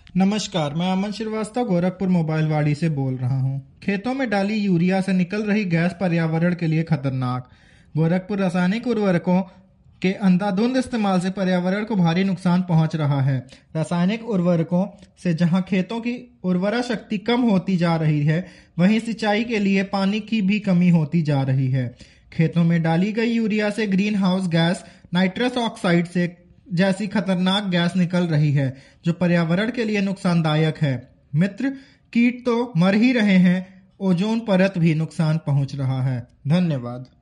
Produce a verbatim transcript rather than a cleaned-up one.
नमस्कार, मैं अमन श्रीवास्तव गोरखपुर मोबाइल वाड़ी से बोल रहा हूँ। खेतों में डाली यूरिया से निकल रही गैस पर्यावरण के लिए खतरनाक। गोरखपुर रासायनिक उर्वरकों के अंधाधुंध इस्तेमाल से पर्यावरण को भारी नुकसान पहुंच रहा है। रासायनिक उर्वरकों से जहां खेतों की उर्वरा शक्ति कम होती जा रही है, वहीं सिंचाई के लिए पानी की भी कमी होती जा रही है। खेतों में डाली गई यूरिया से greenhouse gas, nitrous oxide से जैसी खतरनाक गैस निकल रही है, जो पर्यावरण के लिए नुकसानदायक है। मित्र, कीट तो मर ही रहे हैं, ओजोन परत भी नुकसान पहुंच रहा है। धन्यवाद।